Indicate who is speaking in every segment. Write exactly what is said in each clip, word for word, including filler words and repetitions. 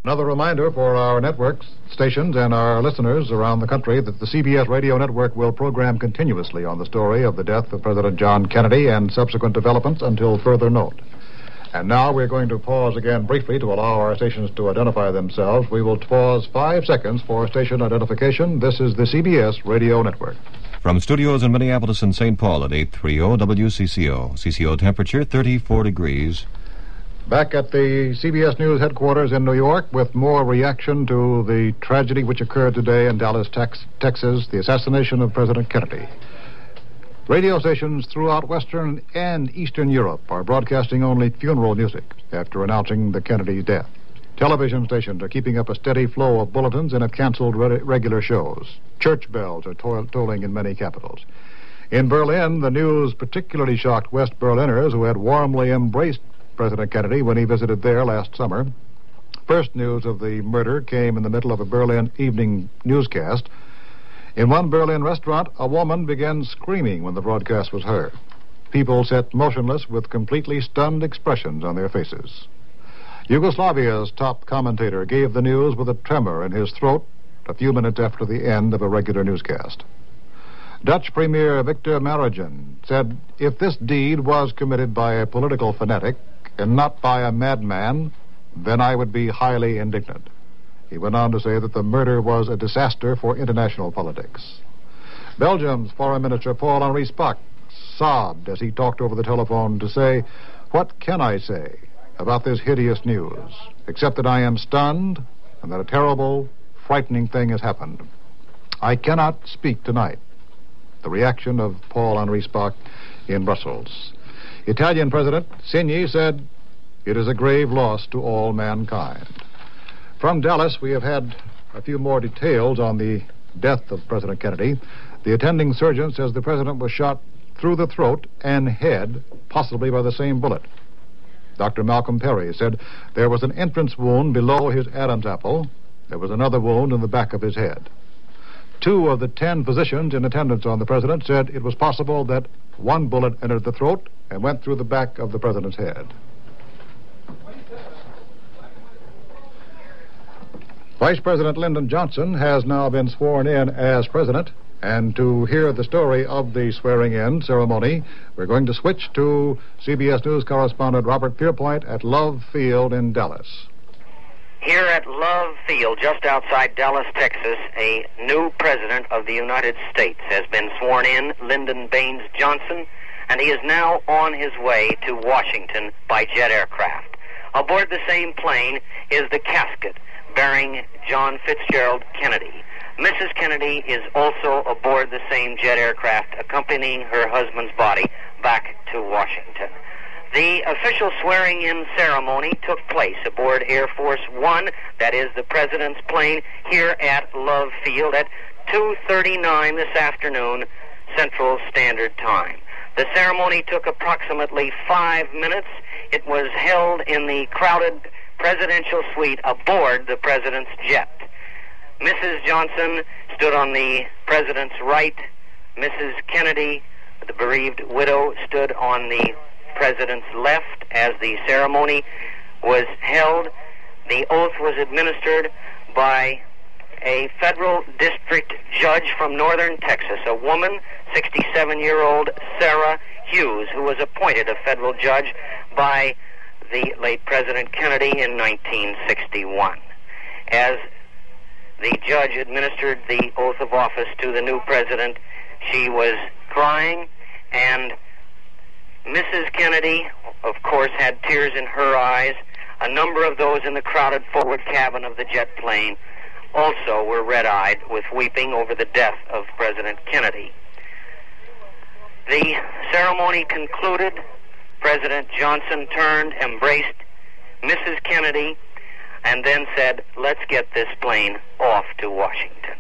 Speaker 1: Another reminder for our network stations and our listeners around the country that the C B S Radio Network will program continuously on the story of the death of President John Kennedy and subsequent developments until further note. And now we're going to pause again briefly to allow our stations to identify themselves. We will pause five seconds for station identification. This is the C B S Radio Network.
Speaker 2: From studios in Minneapolis and Saint Paul at eight thirty W C C O. C C O temperature thirty-four degrees.
Speaker 1: Back at the C B S News headquarters in New York with more reaction to the tragedy which occurred today in Dallas, Tex- Texas, the assassination of President Kennedy. Radio stations throughout Western and Eastern Europe are broadcasting only funeral music after announcing the Kennedy death. Television stations are keeping up a steady flow of bulletins and have canceled re- regular shows. Church bells are to- tolling in many capitals. In Berlin, the news particularly shocked West Berliners who had warmly embraced President Kennedy when he visited there last summer. First news of the murder came in the middle of a Berlin evening newscast. In one Berlin restaurant, a woman began screaming when the broadcast was heard. People sat motionless with completely stunned expressions on their faces. Yugoslavia's top commentator gave the news with a tremor in his throat a few minutes after the end of a regular newscast. Dutch Premier Victor Marajan said, if this deed was committed by a political fanatic and not by a madman, then I would be highly indignant. He went on to say that the murder was a disaster for international politics. Belgium's Foreign Minister Paul-Henri Spaak sobbed as he talked over the telephone to say, what can I say about this hideous news, except that I am stunned and that a terrible, frightening thing has happened. I cannot speak tonight. The reaction of Paul-Henri Spaak in Brussels. Italian President Segni said, it is a grave loss to all mankind. From Dallas, we have had a few more details on the death of President Kennedy. The attending surgeon says the president was shot through the throat and head, possibly by the same bullet. Doctor Malcolm Perry said there was an entrance wound below his Adam's apple. There was another wound in the back of his head. Two of the ten physicians in attendance on the president said it was possible that one bullet entered the throat and went through the back of the president's head. Vice President Lyndon Johnson has now been sworn in as president, and to hear the story of the swearing-in ceremony, we're going to switch to C B S News correspondent Robert Pierpoint at Love Field in Dallas.
Speaker 3: Here at Love Field, just outside Dallas, Texas, a new president of the United States has been sworn in, Lyndon Baines Johnson, and he is now on his way to Washington by jet aircraft. Aboard the same plane is the casket bearing John Fitzgerald Kennedy. Missus Kennedy is also aboard the same jet aircraft, accompanying her husband's body back to Washington. The official swearing-in ceremony took place aboard Air Force One, that is the president's plane, here at Love Field at two thirty-nine this afternoon, Central Standard Time. The ceremony took approximately five minutes. It was held in the crowded presidential suite aboard the president's jet. Missus Johnson stood on the president's right. Missus Kennedy, the bereaved widow, stood on the president's left as the ceremony was held. The oath was administered by a federal district judge from northern Texas, a woman, sixty-seven-year-old Sarah Hughes, who was appointed a federal judge by the late President Kennedy in nineteen sixty-one. As the judge administered the oath of office to the new president, she was crying, and Missus Kennedy, of course, had tears in her eyes. A number of those in the crowded forward cabin of the jet plane also were red-eyed with weeping over the death of President Kennedy. The ceremony concluded. President Johnson turned, embraced Missus Kennedy, and then said, let's get this plane off to Washington.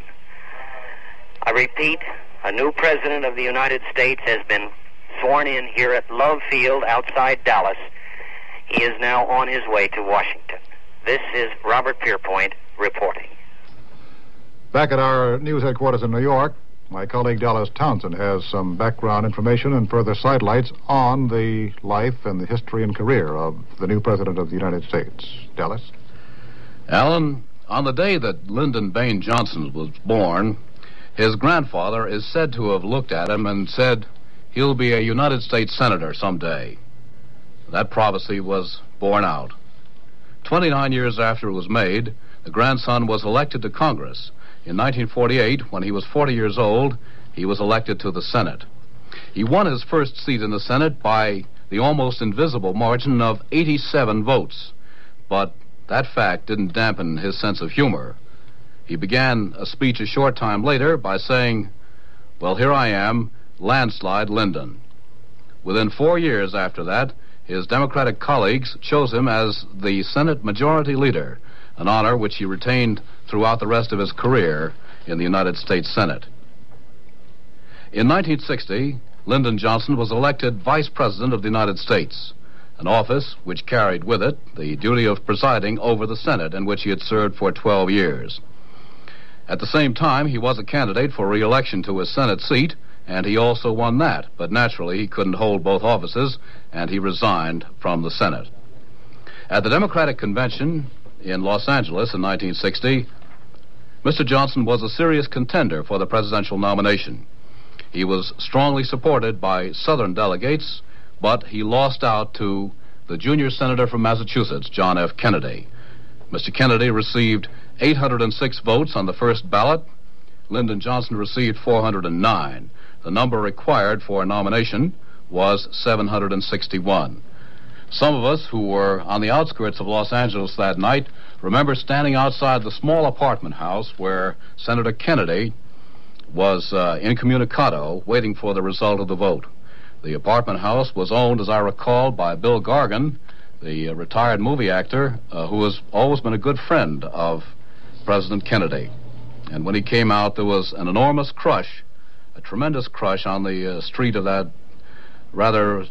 Speaker 3: I repeat, a new president of the United States has been sworn in here at Love Field outside Dallas. He is now on his way to Washington. This is Robert Pierpoint reporting.
Speaker 1: Back at our news headquarters in New York, my colleague Dallas Townsend has some background information and further sidelights on the life and the history and career of the new president of the United States. Dallas?
Speaker 4: Alan, on the day that Lyndon Baines Johnson was born, his grandfather is said to have looked at him and said, "He'll be a United States Senator someday." That prophecy was borne out. Twenty-nine years after it was made, the grandson was elected to Congress. In nineteen forty-eight, when he was forty years old, he was elected to the Senate. He won his first seat in the Senate by the almost invisible margin of eighty-seven votes. But that fact didn't dampen his sense of humor. He began a speech a short time later by saying, "Well, here I am, landslide Lyndon." Within four years after that, his Democratic colleagues chose him as the Senate Majority Leader, an honor which he retained throughout the rest of his career in the United States Senate. In nineteen sixty, Lyndon Johnson was elected Vice President of the United States, an office which carried with it the duty of presiding over the Senate, in which he had served for twelve years. At the same time, he was a candidate for re-election to his Senate seat, and he also won that, but naturally he couldn't hold both offices, and he resigned from the Senate. At the Democratic Convention in Los Angeles in nineteen sixty, Mister Johnson was a serious contender for the presidential nomination. He was strongly supported by Southern delegates, but he lost out to the junior senator from Massachusetts, John F. Kennedy. Mister Kennedy received eight hundred six votes on the first ballot. Lyndon Johnson received four hundred nine. The number required for a nomination was seven hundred sixty-one. Some of us who were on the outskirts of Los Angeles that night remember standing outside the small apartment house where Senator Kennedy was uh, incommunicado, waiting for the result of the vote. The apartment house was owned, as I recall, by Bill Gargan, the uh, retired movie actor uh, who has always been a good friend of President Kennedy. And when he came out, there was an enormous crush, a tremendous crush on the uh, street of that rather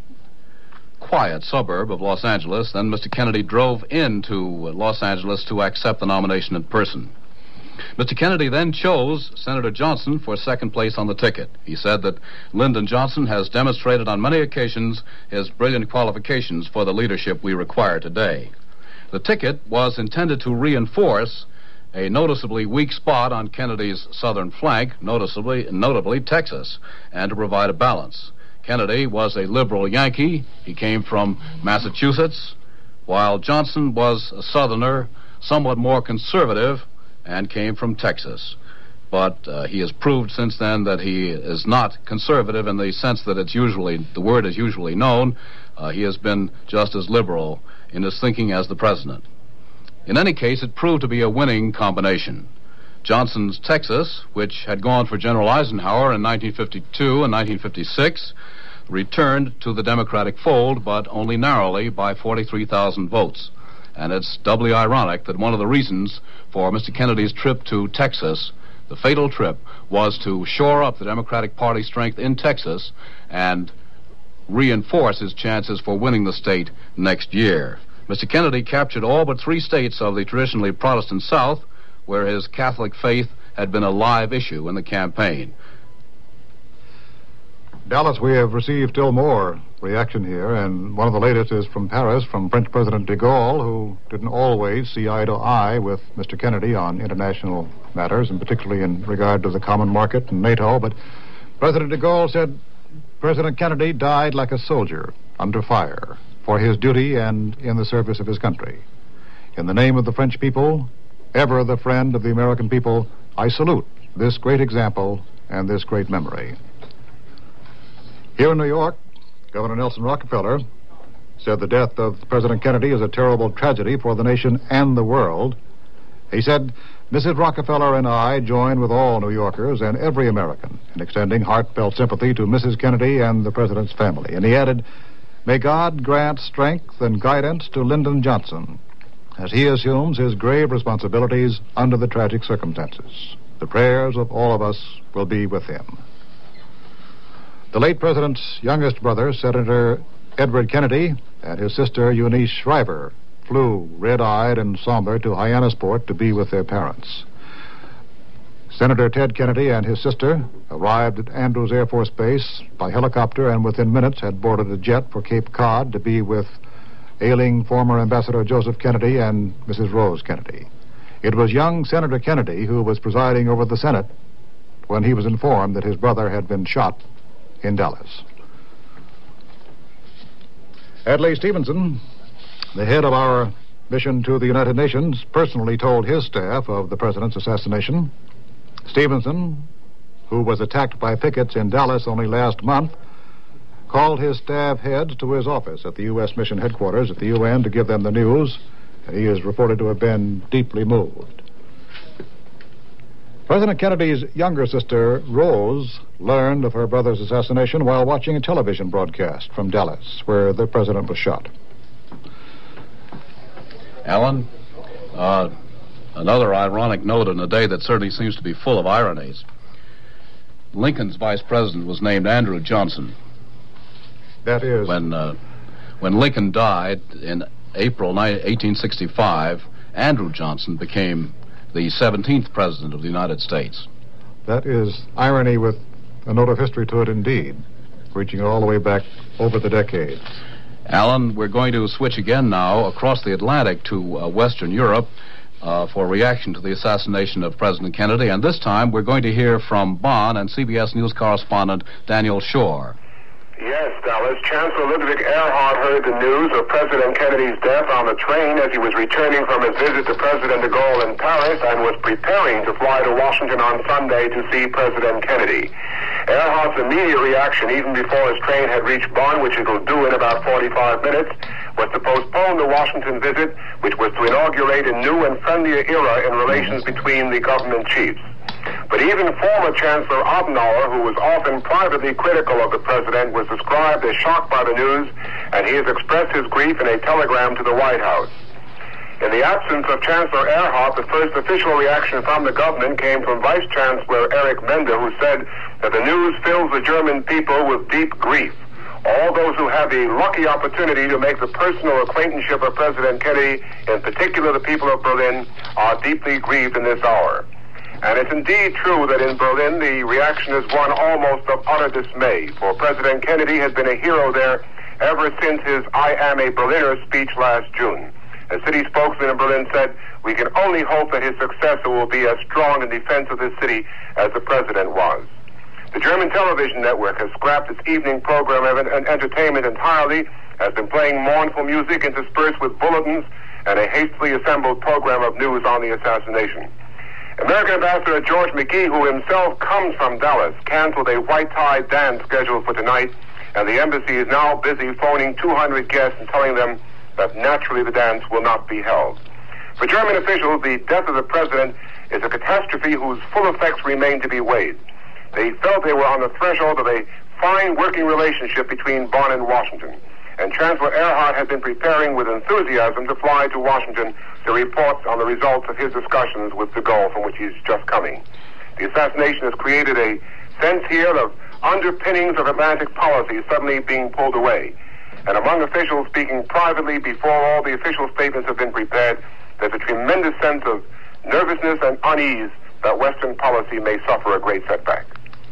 Speaker 4: quiet suburb of Los Angeles. Then Mister Kennedy drove into Los Angeles to accept the nomination in person. Mister Kennedy then chose Senator Johnson for second place on the ticket. He said that Lyndon Johnson has demonstrated on many occasions his brilliant qualifications for the leadership we require today. The ticket was intended to reinforce a noticeably weak spot on Kennedy's southern flank, noticeably, notably Texas, and to provide a balance. Kennedy was a liberal Yankee. He came from Massachusetts, while Johnson was a southerner, somewhat more conservative, and came from Texas. But uh, he has proved since then that he is not conservative in the sense that it's usually, the word is usually known. Uh, he has been just as liberal in his thinking as the president. In any case, it proved to be a winning combination. Johnson's Texas, which had gone for General Eisenhower in nineteen fifty-two and nineteen fifty-six, returned to the Democratic fold, but only narrowly by forty-three thousand votes. And it's doubly ironic that one of the reasons for Mister Kennedy's trip to Texas, the fatal trip, was to shore up the Democratic Party strength in Texas and reinforce his chances for winning the state next year. Mister Kennedy captured all but three states of the traditionally Protestant South, where his Catholic faith had been a live issue in the campaign.
Speaker 1: Dallas, we have received still more reaction here, and one of the latest is from Paris, from French President de Gaulle, who didn't always see eye to eye with Mister Kennedy on international matters, and particularly in regard to the common market and NATO. But President de Gaulle said President Kennedy died like a soldier under fire for his duty and in the service of his country. In the name of the French people, ever the friend of the American people, I salute this great example and this great memory. Here in New York, Governor Nelson Rockefeller said the death of President Kennedy is a terrible tragedy for the nation and the world. He said, Missus Rockefeller and I join with all New Yorkers and every American in extending heartfelt sympathy to Missus Kennedy and the President's family. And he added, may God grant strength and guidance to Lyndon Johnson as he assumes his grave responsibilities under the tragic circumstances. The prayers of all of us will be with him. The late president's youngest brother, Senator Edward Kennedy, and his sister Eunice Shriver flew red-eyed and somber to Hyannisport to be with their parents. Senator Ted Kennedy and his sister arrived at Andrews Air Force Base by helicopter and within minutes had boarded a jet for Cape Cod to be with ailing former Ambassador Joseph Kennedy and Missus Rose Kennedy. It was young Senator Kennedy who was presiding over the Senate when he was informed that his brother had been shot in Dallas. Adlai Stevenson, the head of our mission to the United Nations, personally told his staff of the president's assassination. Stevenson, who was attacked by pickets in Dallas only last month, called his staff heads to his office at the U S mission headquarters at the U N to give them the news. He is reported to have been deeply moved. President Kennedy's younger sister, Rose, learned of her brother's assassination while watching a television broadcast from Dallas, where the president was shot.
Speaker 4: Alan, uh, another ironic note in a day that certainly seems to be full of ironies. Lincoln's vice president was named Andrew Johnson.
Speaker 1: That is...
Speaker 4: When, uh, when Lincoln died in April eighteen sixty-five, Andrew Johnson became the seventeenth president of the United States.
Speaker 1: That is irony with a note of history to it indeed, reaching all the way back over the decades.
Speaker 4: Alan, we're going to switch again now across the Atlantic to uh, Western Europe uh, for reaction to the assassination of President Kennedy, and this time we're going to hear from Bonn and C B S News correspondent Daniel Shore.
Speaker 5: Yes, Dallas. Chancellor Ludwig Erhard heard the news of President Kennedy's death on the train as he was returning from his visit to President de Gaulle in Paris and was preparing to fly to Washington on Sunday to see President Kennedy. Erhard's immediate reaction, even before his train had reached Bonn, which it will do in about forty-five minutes, was to postpone the Washington visit, which was to inaugurate a new and friendlier era in relations between the government chiefs. But even former Chancellor Adenauer, who was often privately critical of the president, was described as shocked by the news, and he has expressed his grief in a telegram to the White House. In the absence of Chancellor Erhard, the first official reaction from the government came from Vice Chancellor Erich Mende, who said that the news fills the German people with deep grief. All those who have the lucky opportunity to make the personal acquaintanceship of President Kennedy, in particular the people of Berlin, are deeply grieved in this hour. And it's indeed true that in Berlin the reaction is one almost of utter dismay, for President Kennedy had been a hero there ever since his I Am a Berliner speech last June. A city spokesman in Berlin said, "We can only hope that his successor will be as strong in defense of this city as the president was." The German television network has scrapped its evening program of entertainment entirely, has been playing mournful music interspersed with bulletins and a hastily assembled program of news on the assassination. American Ambassador George McGee, who himself comes from Dallas, canceled a white-tie dance scheduled for tonight, and the embassy is now busy phoning two hundred guests and telling them that naturally the dance will not be held. For German officials, the death of the president is a catastrophe whose full effects remain to be weighed. They felt they were on the threshold of a fine working relationship between Bonn and Washington, and Chancellor Erhard had been preparing with enthusiasm to fly to Washington to report on the results of his discussions with de Gaulle, from which he's just coming. The assassination has created a sense here of underpinnings of Atlantic policy suddenly being pulled away. And among officials speaking privately before all the official statements have been prepared, there's a tremendous sense of nervousness and unease that Western policy may suffer a great setback.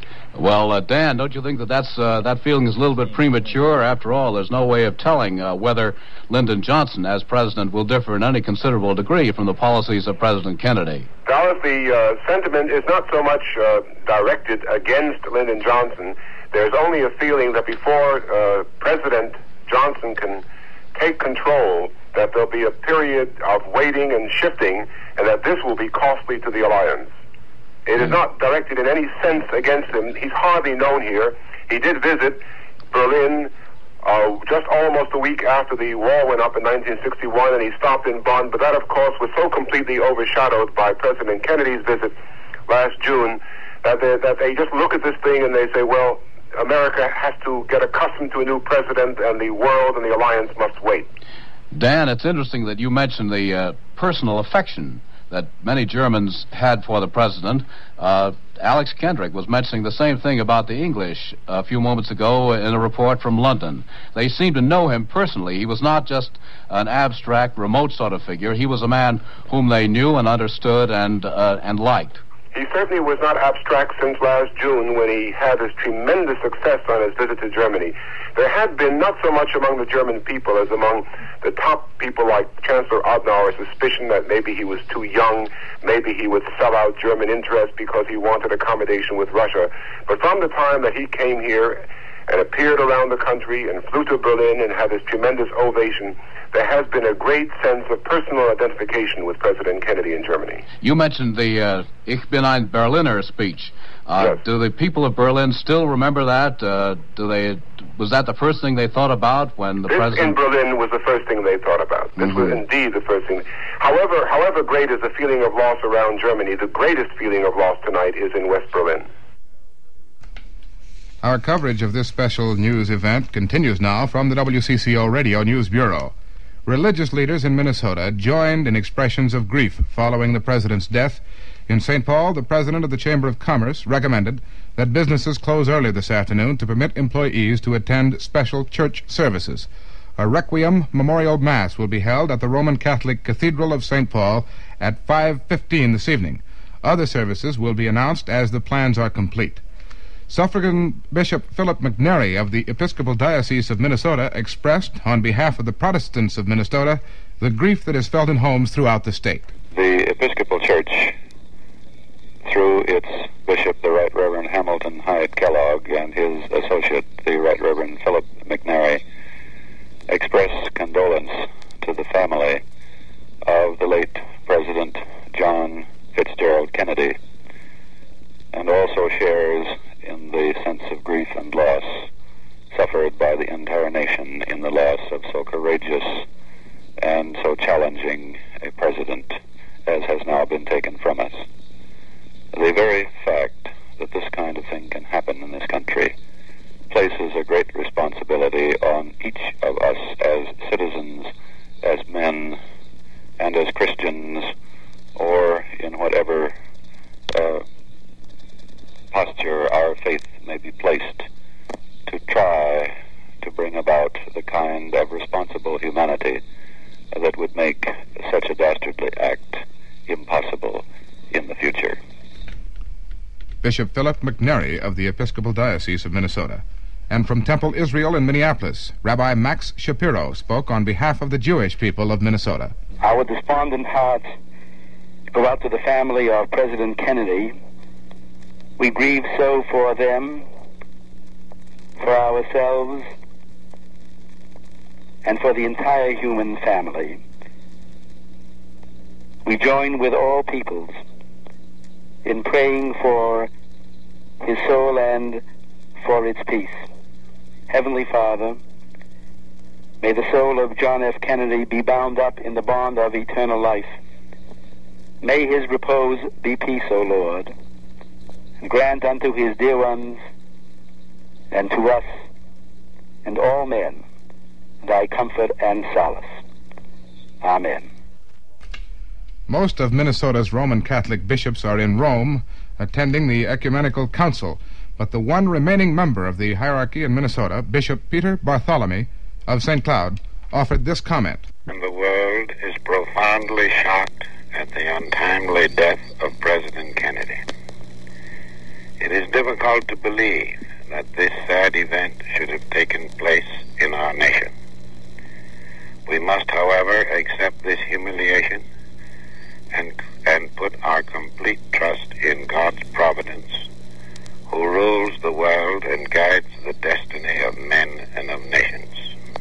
Speaker 4: Well, uh, Dan, don't you think that that's, uh, that feeling is a little bit premature? After all, there's no way of telling uh, whether Lyndon Johnson, as president, will differ in any considerable degree from the policies of President Kennedy.
Speaker 5: Dallas, the uh, sentiment is not so much uh, directed against Lyndon Johnson. There's only a feeling that before uh, President Johnson can take control, that there'll be a period of waiting and shifting, and that this will be costly to the alliance. It is not directed in any sense against him. He's hardly known here. He did visit Berlin uh, just almost a week after the wall went up in nineteen sixty-one, and he stopped in Bonn, but that, of course, was so completely overshadowed by President Kennedy's visit last June that they, that they just look at this thing and they say, well, America has to get accustomed to a new president, and the world and the alliance must wait.
Speaker 4: Dan, it's interesting that you mentioned the uh, personal affection that many Germans had for the president. Uh, Alex Kendrick was mentioning the same thing about the English a few moments ago in a report from London. They seemed to know him personally. He was not just an abstract, remote sort of figure. He was a man whom they knew and understood and uh, and liked.
Speaker 5: He certainly was not abstract since last June when he had this tremendous success on his visit to Germany. There had been, not so much among the German people as among the top people like Chancellor Adenauer, a suspicion that maybe he was too young, maybe he would sell out German interests because he wanted accommodation with Russia. But from the time that he came here and appeared around the country and flew to Berlin and had this tremendous ovation, there has been a great sense of personal identification with President Kennedy in Germany.
Speaker 4: You mentioned the uh, Ich bin ein Berliner speech. Uh,
Speaker 5: yes.
Speaker 4: Do the people of Berlin still remember that? Uh, do they? Was that the first thing they thought about when the
Speaker 5: this
Speaker 4: president...
Speaker 5: in Berlin was the first thing they thought about. This
Speaker 4: Mm-hmm.
Speaker 5: was indeed the first thing. However, however great is the feeling of loss around Germany, the greatest feeling of loss tonight is in West Berlin.
Speaker 6: Our coverage of this special news event continues now from the W C C O Radio News Bureau. Religious leaders in Minnesota joined in expressions of grief following the president's death. In Saint Paul, the president of the Chamber of Commerce recommended that businesses close early this afternoon to permit employees to attend special church services. A Requiem Memorial Mass will be held at the Roman Catholic Cathedral of Saint Paul at five fifteen this evening. Other services will be announced as the plans are complete. Suffragan Bishop Philip McNary of the Episcopal Diocese of Minnesota expressed, on behalf of the Protestants of Minnesota, the grief that is felt in homes throughout the state.
Speaker 7: The Episcopal Church, through its bishop, the Right Reverend Hamilton Hyatt Kellogg, and his associate, the Right Reverend Philip McNary, express condolence to the family of the late President John Fitzgerald Kennedy, and also shares in the sense of grief and loss suffered by the entire nation in the loss of so courageous and so challenging a president as has now been taken from us. The very fact that this kind of thing can happen in this country places a great responsibility on each of us as citizens, as men, and as Christians, or in whatever uh, posture our faith may be placed, to try to bring about the kind of responsible humanity that would make such a dastardly act impossible in the future.
Speaker 6: Bishop Philip McNary of the Episcopal Diocese of Minnesota. And from Temple Israel in Minneapolis, Rabbi Max Shapiro spoke on behalf of the Jewish people of Minnesota.
Speaker 8: Our despondent hearts go out to the family of President Kennedy. We grieve so for them, for ourselves, and for the entire human family. We join with all peoples in praying for his soul and for its peace. Heavenly Father, may the soul of John F. Kennedy be bound up in the bond of eternal life. May his repose be peace, O Lord, and grant unto his dear ones and to us and all men thy comfort and solace. Amen.
Speaker 6: Most of Minnesota's Roman Catholic bishops are in Rome attending the Ecumenical Council, but the one remaining member of the hierarchy in Minnesota, Bishop Peter Bartholomew of Saint Cloud, offered this comment.
Speaker 9: And the world is profoundly shocked at the untimely death of President Kennedy. It is difficult to believe that this sad event should have taken place in our nation. We must, however, accept this humiliation and, and put our complete trust in God's providence, who rules the world and guides the destiny of men and of nations.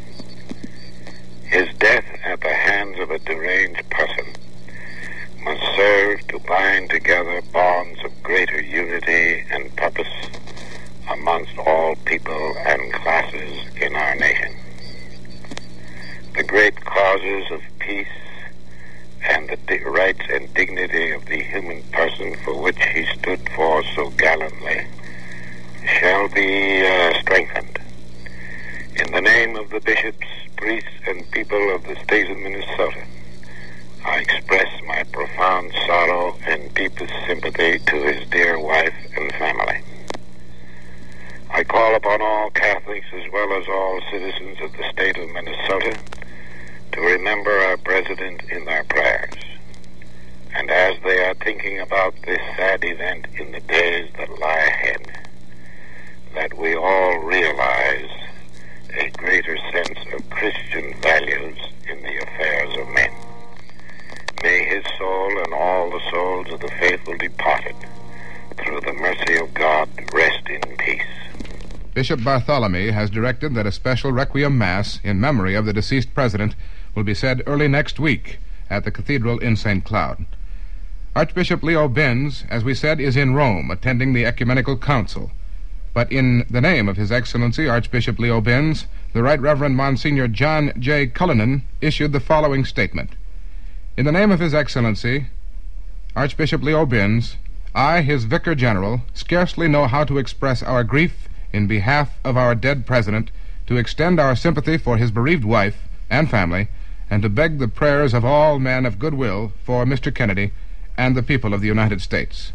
Speaker 9: His death at the hands of a deranged person must serve to bind together bonds of greater unity and purpose amongst all people and classes in our nation. The great causes of peace and the di- rights and dignity of the human person for which he stood for so gallantly shall be uh, strengthened. In the name of the bishops, priests, and people of the state of Minnesota, I express my profound sorrow and deepest sympathy to his dear wife and family. I call upon all Catholics as well as all citizens of the state of Minnesota to remember our president in their prayers. And as they are thinking about this sad event in the days that lie ahead, that we all realize a greater sense of Christian values in the affairs of men. May his soul and all the souls of the faithful departed, through the mercy of God, rest in peace.
Speaker 6: Bishop Bartholomew has directed that a special Requiem Mass in memory of the deceased president will be said early next week at the cathedral in Saint Cloud. Archbishop Leo Binns, as we said, is in Rome attending the Ecumenical Council. But in the name of His Excellency Archbishop Leo Binns, the Right Reverend Monsignor John J. Cullinan issued the following statement. In the name of His Excellency Archbishop Leo Binns, I, his Vicar General, scarcely know how to express our grief in behalf of our dead president, to extend our sympathy for his bereaved wife and family, and to beg the prayers of all men of goodwill for Mister Kennedy and the people of the United States.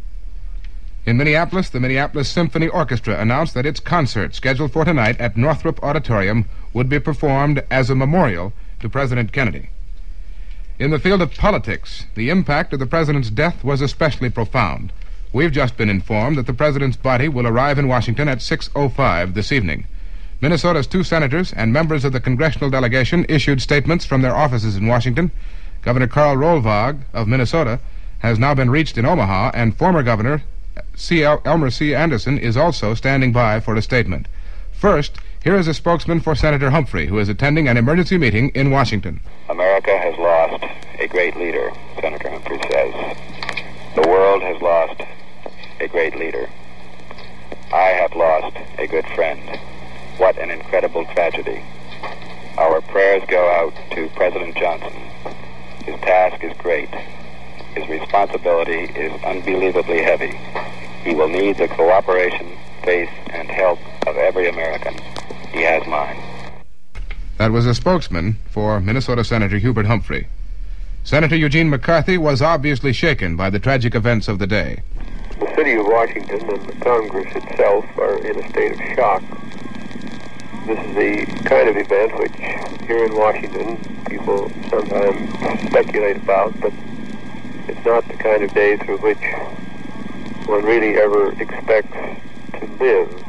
Speaker 6: In Minneapolis, the Minneapolis Symphony Orchestra announced that its concert scheduled for tonight at Northrop Auditorium would be performed as a memorial to President Kennedy. In the field of politics, the impact of the president's death was especially profound. We've just been informed that the president's body will arrive in Washington at six oh five this evening. Minnesota's two senators and members of the congressional delegation issued statements from their offices in Washington. Governor Karl Rolvag of Minnesota has now been reached in Omaha, and former Governor C. El- Elmer C. Anderson is also standing by for a statement. First, here is a spokesman for Senator Humphrey, who is attending an emergency meeting in Washington.
Speaker 7: America has lost a great leader, Senator Humphrey says. The world has lost a great leader. I have lost a good friend. What an incredible tragedy. Our prayers go out to President Johnson. His task is great. His responsibility is unbelievably heavy. He will need the cooperation, faith, and help of every American. He has mine.
Speaker 6: That was a spokesman for Minnesota Senator Hubert Humphrey. Senator Eugene McCarthy was obviously shaken by the tragic events of the day.
Speaker 10: The city of Washington and the Congress itself are in a state of shock. This is the kind of event which here in Washington people sometimes speculate about, but it's not the kind of day through which one really ever expects to live.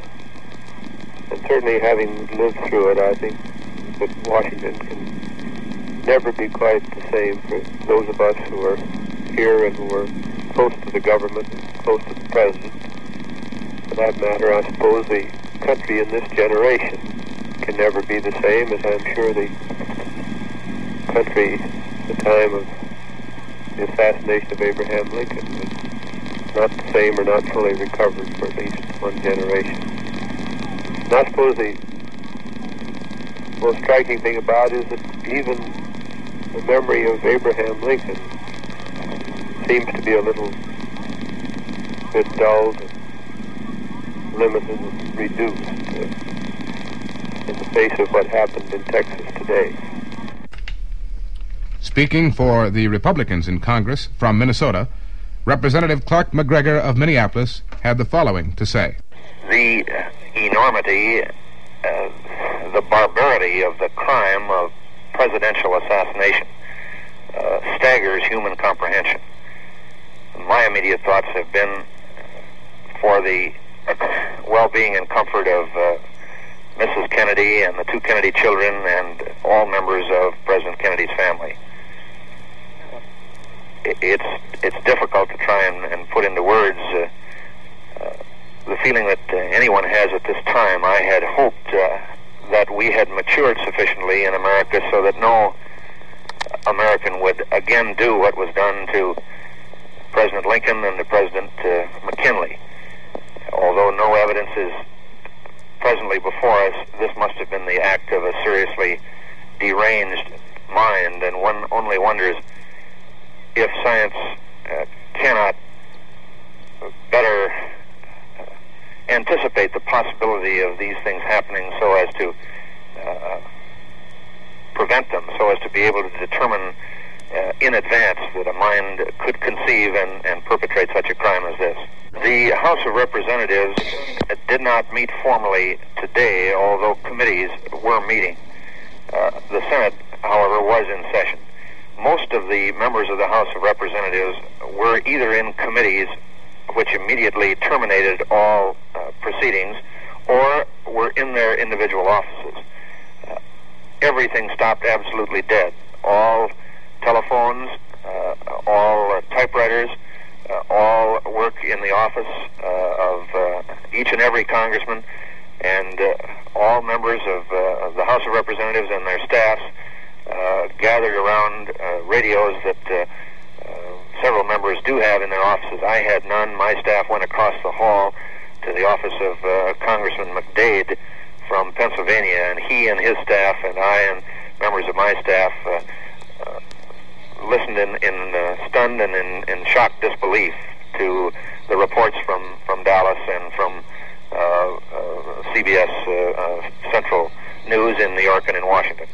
Speaker 10: And certainly having lived through it, I think that Washington can never be quite the same for those of us who are here and who are close to the government and close to the president. For that matter, I suppose the country in this generation can never be the same as I'm sure the country at the time of the assassination of Abraham Lincoln was not the same or not fully recovered for at least one generation. And I suppose the most striking thing about it is that even the memory of Abraham Lincoln seems to be a little bit dulled, and limited, and reduced uh, in the face of what happened in Texas today.
Speaker 6: Speaking for the Republicans in Congress from Minnesota, Representative Clark McGregor of Minneapolis had the following to say.
Speaker 3: The uh, enormity, uh, the barbarity of the crime of presidential assassination uh, staggers human comprehension. My immediate thoughts have been for the well-being and comfort of uh, Missus Kennedy and the two Kennedy children and all members of President Kennedy's family. It's it's difficult to try and, and put into words uh, uh, the feeling that uh, anyone has at this time. I had hoped uh, that we had matured sufficiently in America so that no American would again do what was done to President Lincoln and to President uh, McKinley. Although no evidence is presently before us, this must have been the act of a seriously deranged mind, and one only wonders if science uh, cannot better uh, anticipate the possibility of these things happening so as to uh, prevent them, so as to be able to determine uh, in advance that a mind could conceive and, and perpetrate such a crime as this. The House of Representatives did not meet formally today, although committees were meeting. Uh, the Senate, however, was in session. Most of the members of the House of Representatives
Speaker 11: were either in committees which immediately terminated all uh, proceedings, or were in their individual offices. Uh, everything stopped absolutely dead. All telephones, uh, all uh, typewriters, uh, all work in the office uh, of uh, each and every congressman, and uh, all members of, uh, of the House of Representatives and their staffs uh, gathered around uh, radios that uh, uh, several members do have in their offices. I had none. My staff went across the hall to the office of uh, Congressman McDade from Pennsylvania, and he and his staff and I and members of my staff uh, uh, listened in, in uh, stunned and in, in shocked disbelief to the reports from, from Dallas and from uh, uh, C B S uh, uh, Central News in New York and in Washington.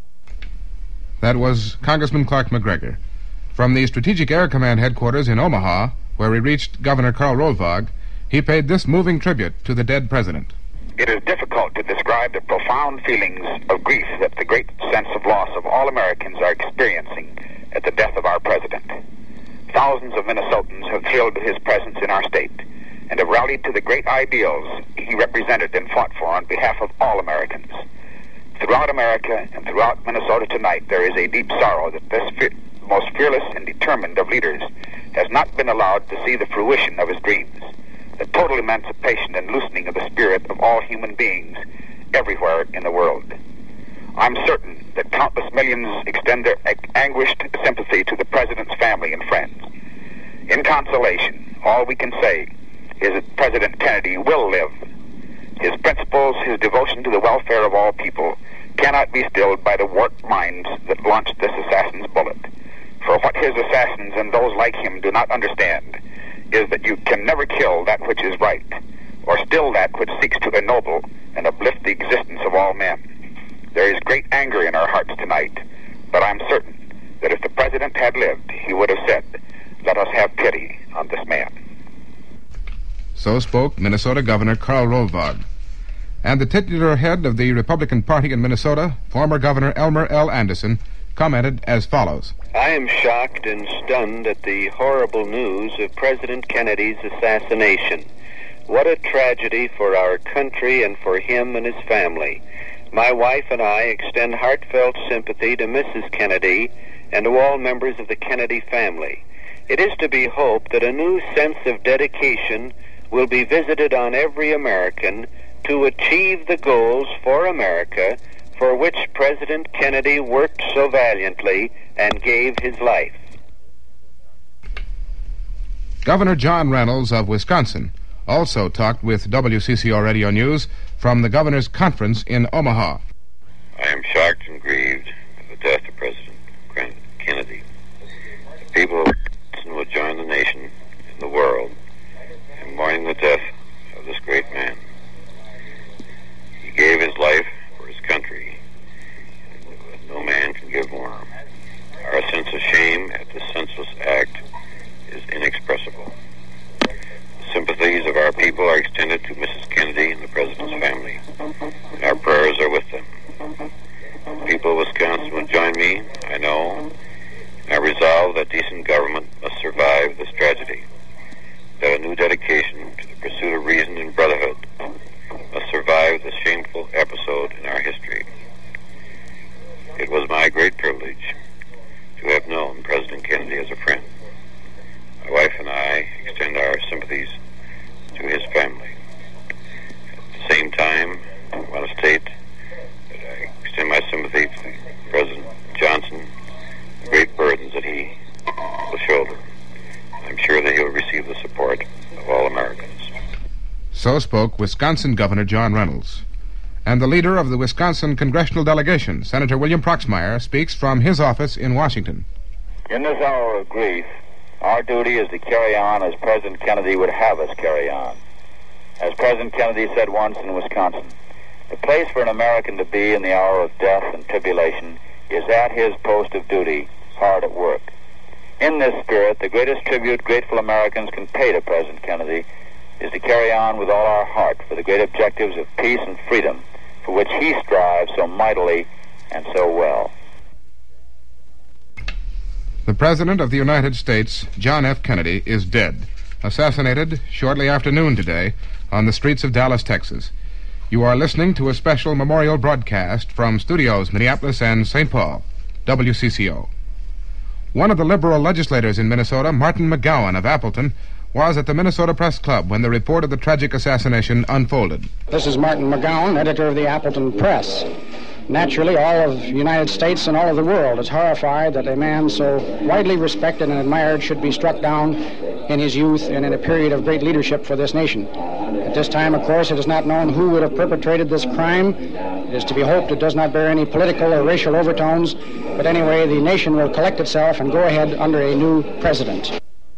Speaker 6: That was Congressman Clark McGregor. From the Strategic Air Command headquarters in Omaha, where he reached Governor Karl Rolvag, he paid this moving tribute to the dead president.
Speaker 12: It is difficult to describe the profound feelings of grief that the great sense of loss of all Americans are experiencing at the death of our president. Thousands of Minnesotans have thrilled with his presence in our state and have rallied to the great ideals he represented and fought for on behalf of all Americans. Throughout America and throughout Minnesota tonight, there is a deep sorrow that this fe- most fearless and determined of leaders has not been allowed to see the fruition of his dreams, the total emancipation and loosening of the spirit of all human beings everywhere in the world. I'm certain that countless millions extend their anguished sympathy to the President's family and friends. In consolation, all we can say is that President Kennedy will live. His principles, his devotion to the welfare of all people, cannot be stilled by the warped minds that launched this assassin's bullet. For what his assassins and those like him do not understand is that you can never kill that which is right, or still that which seeks to ennoble and uplift the existence of all men. There is great anger in our hearts tonight, but I'm certain that if the President had lived, he would have said, "Let us have pity on this man."
Speaker 6: So spoke Minnesota Governor Karl Rolvag. And the titular head of the Republican Party in Minnesota, former Governor Elmer L. Anderson, commented as follows.
Speaker 13: I am shocked and stunned at the horrible news of President Kennedy's assassination. What a tragedy for our country and for him and his family. My wife and I extend heartfelt sympathy to Missus Kennedy and to all members of the Kennedy family. It is to be hoped that a new sense of dedication will be visited on every American to achieve the goals for America for which President Kennedy worked so valiantly and gave his life.
Speaker 6: Governor John Reynolds of Wisconsin also talked with W C C O Radio News from the governor's conference in Omaha.
Speaker 9: I am shocked and grieved at the death of President Grant Kennedy. The people of Wisconsin will join the nation and the world in mourning the death of this great man. He gave his life for his country, and no man can give more. Our sense of shame at this senseless act is inexpressible. The sympathies of our people are extended to Missus Kennedy and the President's family, and our prayers are with them. The people of Wisconsin will join me, I know, and I resolve that decent government must survive this tragedy, that a new dedication to the pursuit of reason and brotherhood must survive this shameful episode in our history. It was my great privilege to have known President Kennedy as a friend. My wife and I extend our sympathies to his family. At the same time, I want to state that I extend my sympathy to President Johnson, the great burdens that he will shoulder. I'm sure that he'll receive the support of all Americans.
Speaker 6: So spoke Wisconsin Governor John Reynolds. And the leader of the Wisconsin congressional delegation, Senator William Proxmire, speaks from his office in Washington.
Speaker 14: In this hour of grief, our duty is to carry on as President Kennedy would have us carry on. As President Kennedy said once in Wisconsin, the place for an American to be in the hour of death and tribulation is at his post of duty, hard at work. In this spirit, the greatest tribute grateful Americans can pay to President Kennedy is to carry on with all our heart for the great objectives of peace and freedom for which he strives so mightily and so well.
Speaker 6: The President of the United States, John F. Kennedy, is dead, assassinated shortly after noon today on the streets of Dallas, Texas. You are listening to a special memorial broadcast from studios Minneapolis and Saint Paul, W C C O. One of the liberal legislators in Minnesota, Martin McGowan of Appleton, was at the Minnesota Press Club when the report of the tragic assassination unfolded.
Speaker 15: This is Martin McGowan, editor of the Appleton Press. Naturally, all of the United States and all of the world is horrified that a man so widely respected and admired should be struck down in his youth and in a period of great leadership for this nation. At this time, of course, it is not known who would have perpetrated this crime. It is to be hoped it does not bear any political or racial overtones, but anyway, the nation will collect itself and go ahead under a new president.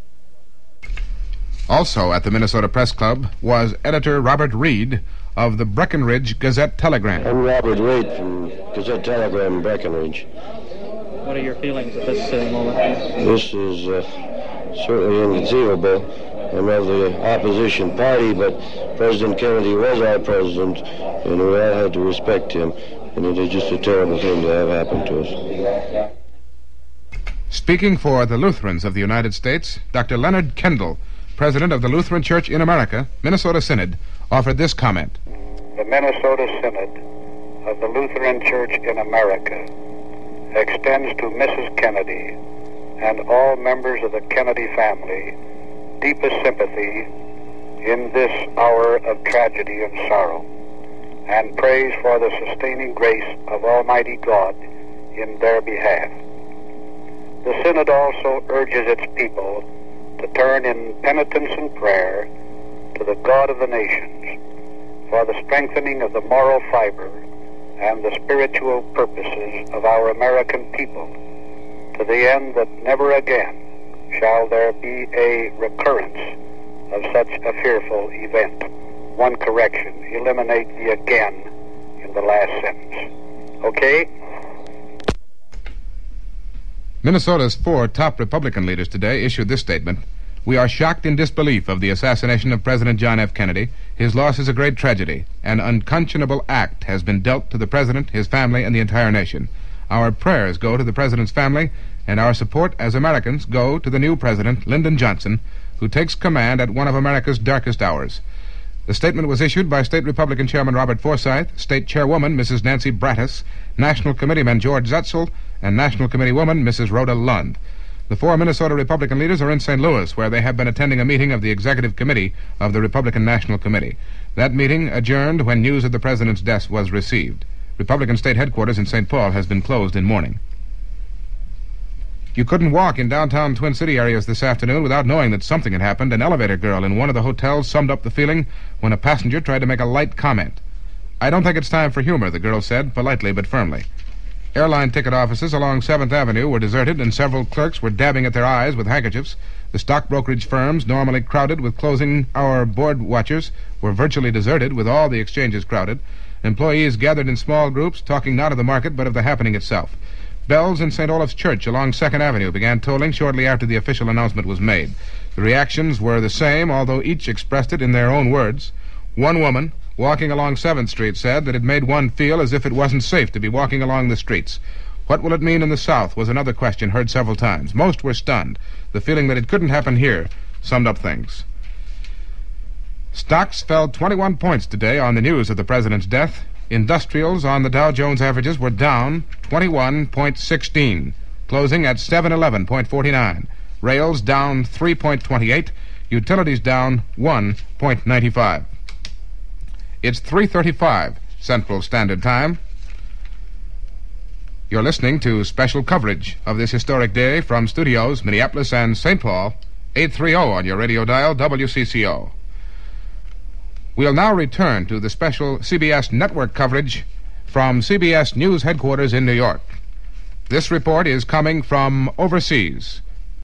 Speaker 6: Also at the Minnesota Press Club was editor Robert Reed of the Breckenridge Gazette-Telegram.
Speaker 16: I'm Robert Reed from Gazette-Telegram, Breckenridge.
Speaker 17: What are your feelings at this uh, moment?
Speaker 16: This is uh, certainly inconceivable. I'm of the opposition party, but President Kennedy was our president, and we all had to respect him, and it is just a terrible thing to have happen to us.
Speaker 6: Speaking for the Lutherans of the United States, Doctor Leonard Kendall, President of the Lutheran Church in America, Minnesota Synod, offered this comment.
Speaker 18: The Minnesota Synod of the Lutheran Church in America extends to Missus Kennedy and all members of the Kennedy family deepest sympathy in this hour of tragedy and sorrow, and prays for the sustaining grace of Almighty God in their behalf. The Synod also urges its people to turn in penitence and prayer to the God of the nations for the strengthening of the moral fiber and the spiritual purposes of our American people, to the end that never again shall there be a recurrence of such a fearful event. One correction, eliminate the again in the last sentence. Okay?
Speaker 6: Minnesota's four top Republican leaders today issued this statement. We are shocked in disbelief of the assassination of President John F. Kennedy. His loss is a great tragedy. An unconscionable act has been dealt to the President, his family, and the entire nation. Our prayers go to the President's family, and our support as Americans go to the new President, Lyndon Johnson, who takes command at one of America's darkest hours. The statement was issued by State Republican Chairman Robert Forsyth, State Chairwoman Missus Nancy Brattis, National Committeeman George Zetzel, and National Committeewoman Missus Rhoda Lund. The four Minnesota Republican leaders are in Saint Louis, where they have been attending a meeting of the Executive Committee of the Republican National Committee. That meeting adjourned when news of the President's death was received. Republican State Headquarters in Saint Paul has been closed in mourning. You couldn't walk in downtown Twin City areas this afternoon without knowing that something had happened. An elevator girl in one of the hotels summed up the feeling when a passenger tried to make a light comment. I don't think it's time for humor, the girl said, politely but firmly. Airline ticket offices along seventh Avenue were deserted, and several clerks were dabbing at their eyes with handkerchiefs. The stock brokerage firms, normally crowded with closing-hour board watchers, were virtually deserted, with all the exchanges crowded. Employees gathered in small groups, talking not of the market, but of the happening itself. Bells in Saint Olaf's Church along second Avenue began tolling shortly after the official announcement was made. The reactions were the same, although each expressed it in their own words. One woman, walking along seventh Street, said that it made one feel as if it wasn't safe to be walking along the streets. What will it mean in the South was another question heard several times. Most were stunned. The feeling that it couldn't happen here summed up things. Stocks fell twenty-one points today on the news of the President's death. Industrials on the Dow Jones averages were down twenty-one point one six, closing at seven eleven point four nine. Rails down three point two eight. Utilities down one point nine five. It's three thirty-five Central Standard Time. You're listening to special coverage of this historic day from studios Minneapolis and Saint Paul, eight thirty on your radio dial, W C C O. We'll now return to the special C B S network coverage from C B S News headquarters in New York. This report is coming from overseas.